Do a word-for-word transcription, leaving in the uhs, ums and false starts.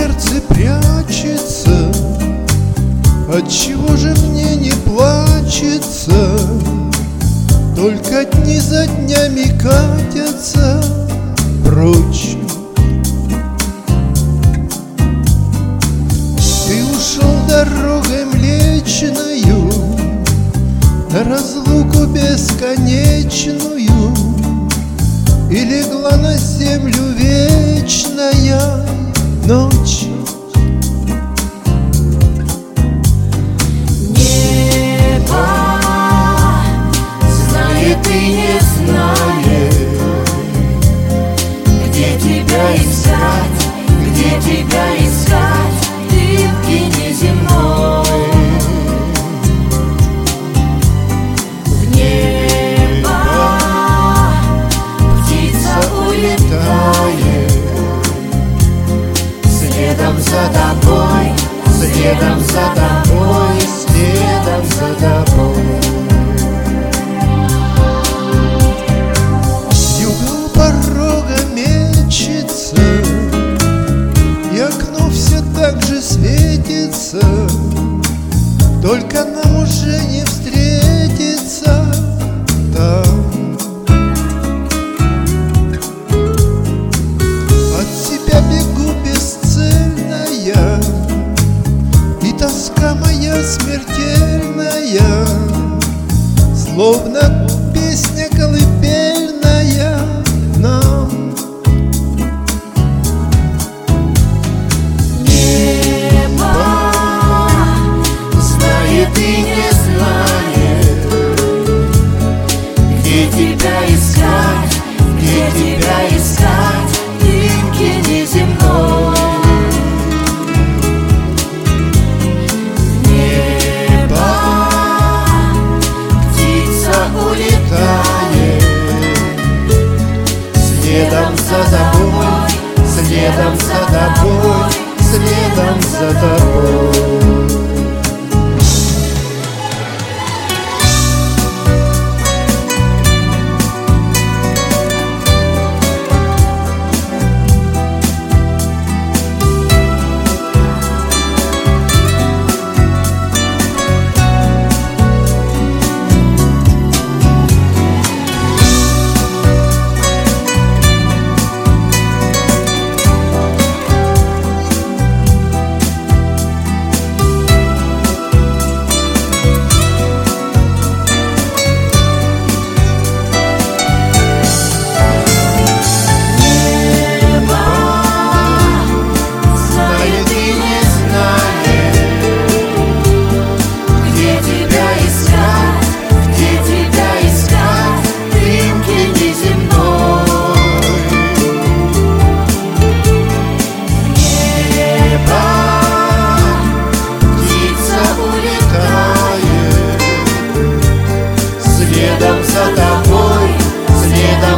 сердце прячется? Отчего же мне не плачется? Только дни за днями катятся прочь. Ты ушел дорогой млечною, на разлуку бесконечную, и легла на землю вечная ночь. Небо знает и не знает, где тебя искать, где тебя искать, дымки неземной. В небо птица улетает, следом за тобой, следом за тобой, следом за тобой. Юга у порога мечется, и окно все так же светится, только нам уже не встретиться там. От себя бегу бесцельная, и тоска моя смертельная, словно песня колыбельная нам. Небо знает и не знает, где тебя искать, где тебя искать, дымки неземной. Небо птица улетает, следом за тобой, следом за тобой, следом за тобой. Следом за тобой, следом